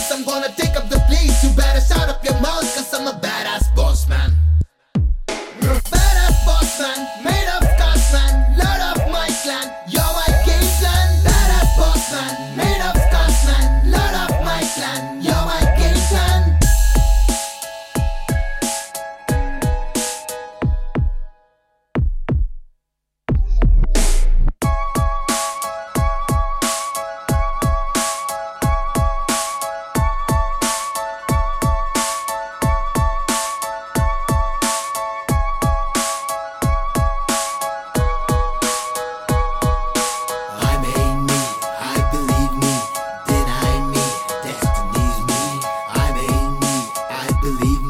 place, I'm gonna take up the place. You better shut up your mouth, cause I'm a badass boss man. Badass boss man, made of scars man, load of my clan, you're my game plan. Badass boss man, made of scars man, load of my clan, you're my game plan. Believe me.